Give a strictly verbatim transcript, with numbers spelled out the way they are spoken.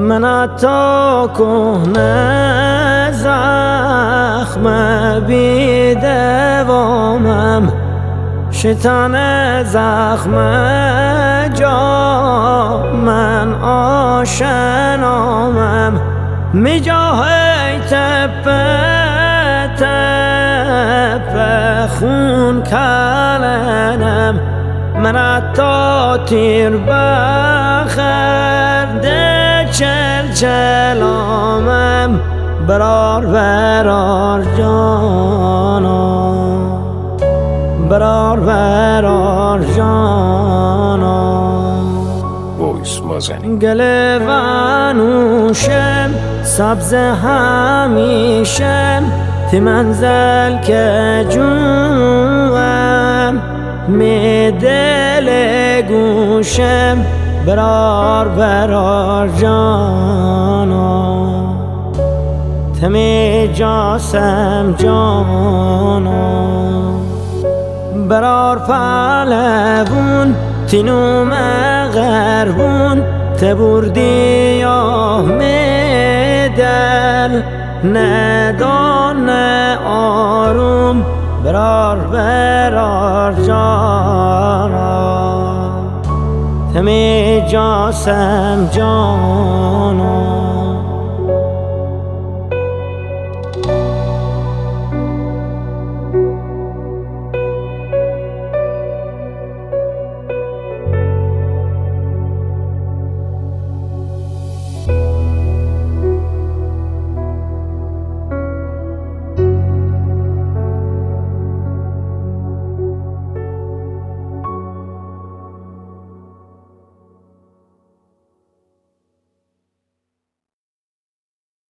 من تا کهنه زخم بی دوامم، شیطان زخم جا من آشنامم. می جای تپ تپ خون کلنم، من تا تیر بخرده چل چلامم. برار برار جانا، برار برار جانا. Voice مازنی. گل ونوشم سبز همیشم، تی منزل که جوم می دل گوشم. برار برار جانا، تمی جاسم جانا. برار پهلوون تینو مغربون، تبوردی یا میدل ندان آروم. برار برار جانا، تمی جاسم جانا.